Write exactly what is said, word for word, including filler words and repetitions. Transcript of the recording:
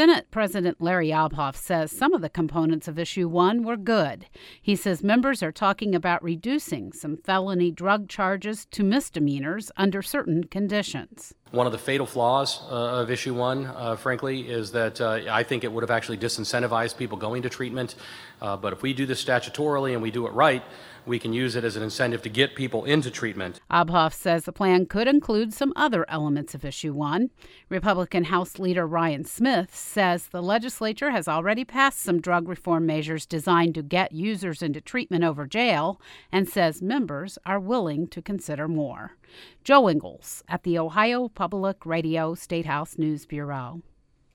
Senate President Larry Obhoff says some of the components of Issue one were good. He says members are talking about reducing some felony drug charges to misdemeanors under certain conditions. One of the fatal flaws uh, of Issue one, uh, frankly, is that uh, I think it would have actually disincentivized people going to treatment. Uh, but if we do this statutorily and we do it right, we can use it as an incentive to get people into treatment. Obhoff says the plan could include some other elements of Issue one. Republican House Leader Ryan Smith says the legislature has already passed some drug reform measures designed to get users into treatment over jail, and says members are willing to consider more. Joe Ingles at the Ohio Public Radio Statehouse News Bureau.